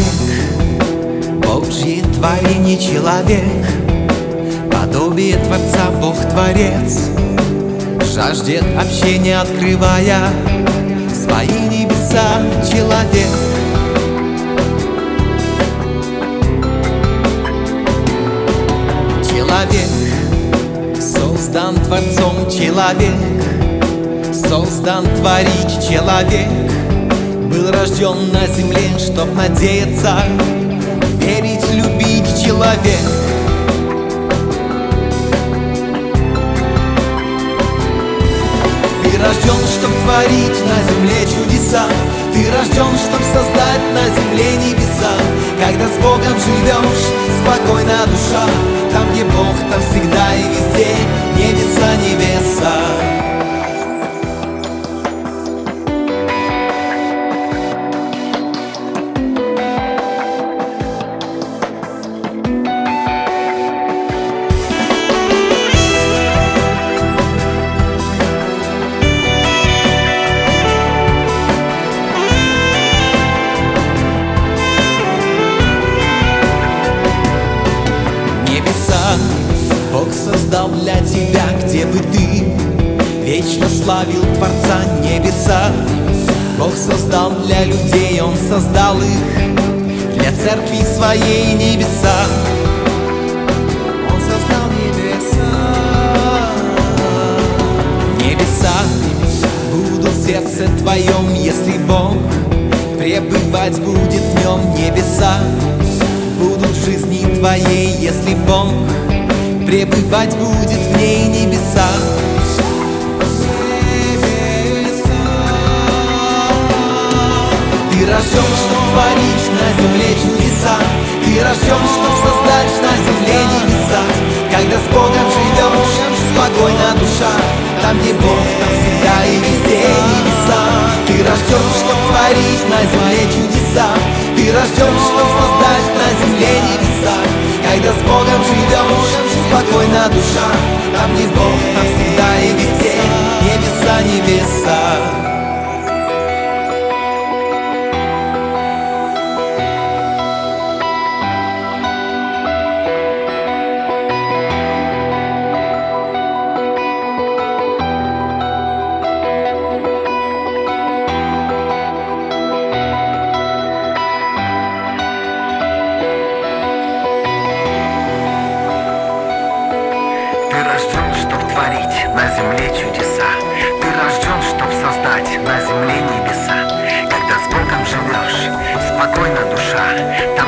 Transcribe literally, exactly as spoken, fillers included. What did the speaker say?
Божье творение человек, подобие Творца Бог-творец, жаждет общения, открывая свои небеса человек. Человек создан Творцом, человек создан творить, человек был рожден на земле, чтоб надеяться, верить, любить человек. Ты рожден, чтоб творить на земле чудеса, ты рожден, чтоб создать на земле небеса. Когда с Богом живешь, спокойна душа, там, где Бог, там всегда и везде небеса, небеса. Бог создал для тебя, где бы ты вечно славил Творца. Небеса Бог создал для людей, Он создал их для церкви своей. Небеса Он создал небеса. Небеса будут в сердце твоем, если Бог пребывать будет в нем. Небеса будут в жизни твоей, если Бог пребывать будет в ней. Небеса ты рожден, чтоб творить на земле чудеса, ты рожден, чтоб создать на земле небеса. Когда с Богом живешь, спокойна душа, там, где Бог, там всегда и везде небеса. Ты рожден, чтоб творить на земле чудеса, ты рожден, чтоб создать на земле небеса. Когда с Богом живешь, спокойна душа, там, где Бог, там всегда и везде небеса, небеса. Ты рожден, чтоб творить на земле чудеса, ты рожден, чтоб создать на земле небеса. Когда с Богом живешь, спокойна душа,